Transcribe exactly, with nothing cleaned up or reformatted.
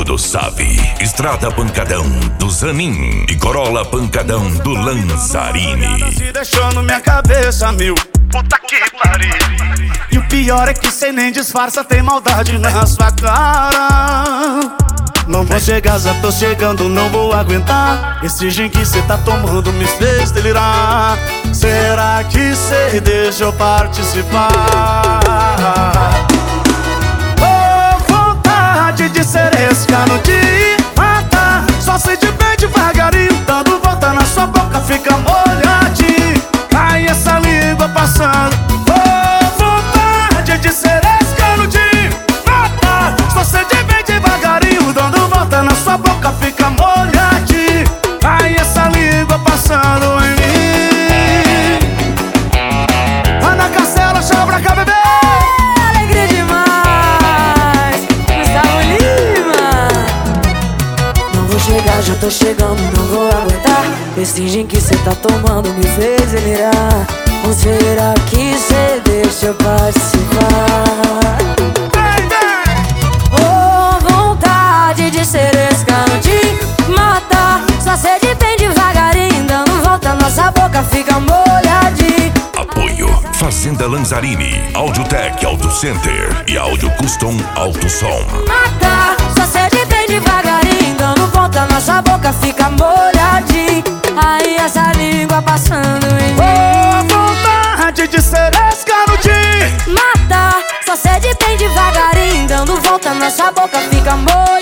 tudo sabe. Estrada pancadão do Zanin e Corolla pancadão do Lanzarini. Se deixou na minha cabeça, mil. Puta que pariu. E o pior é que cê nem disfarça, tem maldade na sua cara. Não vou chegar, já tô chegando, não vou aguentar. Esse gin que cê tá tomando me fez delirar. Será que cê deixa eu participar? Oh, vontade de ser esse cano de matar. Só sei de bem devagarinho, dando volta na sua boca, fica molhadinho. Ai, essa língua passando. Oh, vontade de ser esse cano de matar. Só sei de bem devagarinho, dando volta na sua boca, fica molhadinho. Ai, essa língua passando em mim. Ana Castela, chama pra cá, bebê. Alegria demais, Gustavo Lima. Não vou chegar, já tô chegando, não vou aguentar. Esse gin que cê tá tomando me fez delirar. Ou será que cê deixa eu participar? Oh, vontade de ser esse cano de matar. Só sede bem devagarinho, dando volta, nossa boca fica molhadinha. Apoio Fazenda Lanzarini, Audiotech Auto Center e Audio Custom Auto Som. Matar, só sede bem devagarinho, dando volta, nossa boca fica molhadinha. Aí essa língua passando em mim. Oh, vontade de ser esse cano de matar, só sede bem devagarinho, dando volta, nossa boca fica molhadinha.